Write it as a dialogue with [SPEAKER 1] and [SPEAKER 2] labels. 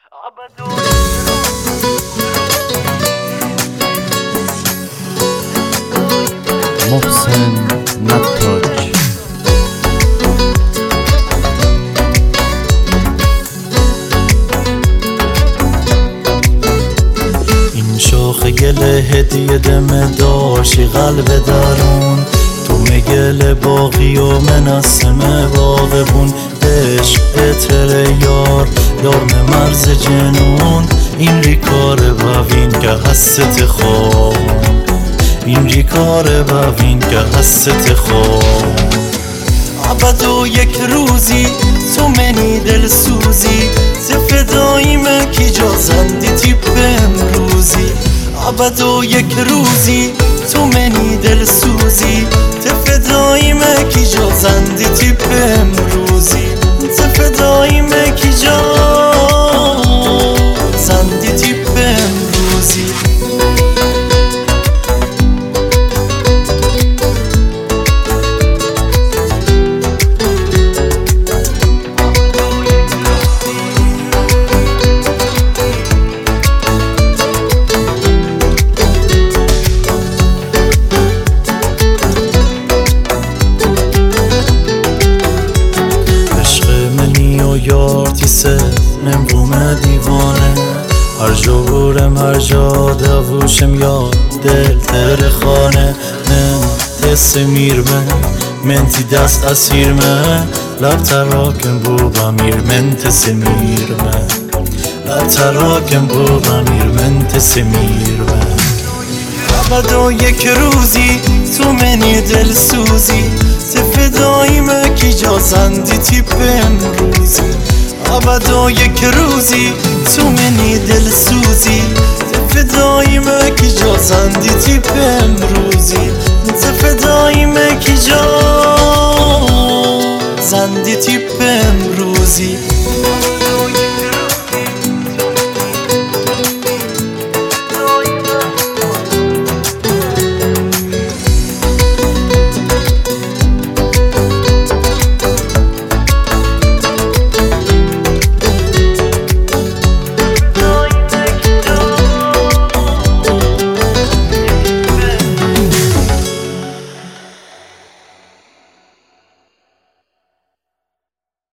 [SPEAKER 1] محسن نتاج. این شاخه گل هدیه دم داشی قلب درون، تو مگل باقی و مناسم باغبون. عشق اتر یار دارم مرز جنون، این ریکار ببین که هست خواب، این ریکار ببین که هست خواب. ابد یک روزی تو منی دل سوزی، فداییم کی جازندی تیپ امروزی. ابد یک روزی تو منی دل سوزی، فداییم کی جازندی تیپ امروزی. فداییم کی جازندی تیپ امروزی. یار تیسه نمروم دیوانه، هر جا برم هر جا دووشم یاد دل تر خانه. من تس میرمه من تی دست اسیرمه، لب تراکم بو بمیر من تس میرمه، لب تراکم بو بمیر من تس میرمه. ابد یک روزی تو منی دل سوزی، فداییم کی جازندی تیپ امروزی. ابد یک روزی تو منی دل سوزی، فداییم کی جازندی تیپ امروزی. فداییم کی جازندی تیپ امروزی.